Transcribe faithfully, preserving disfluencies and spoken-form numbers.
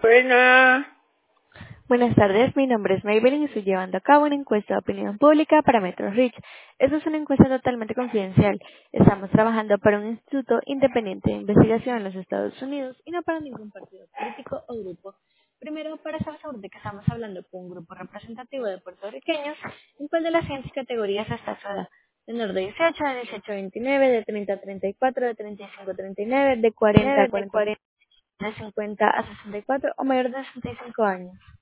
Buena. Buenas tardes, mi nombre es Maybelline y estoy llevando a cabo una encuesta de opinión pública para Metro Reach. Esta es una encuesta totalmente confidencial. Estamos trabajando para un instituto independiente de investigación en los Estados Unidos y no para ningún partido político o grupo. Primero, para estar seguro de que estamos hablando con un grupo representativo de puertorriqueños, en cuál de las siguientes categorías está su edad: menor de dieciocho, de dieciocho a veintinueve, de treinta a treinta y cuatro, de treinta y cinco a treinta y nueve, de cuarenta a nueve de cuarenta y cinco, cuarenta. de cincuenta a sesenta y cuatro o mayor de sesenta y cinco años.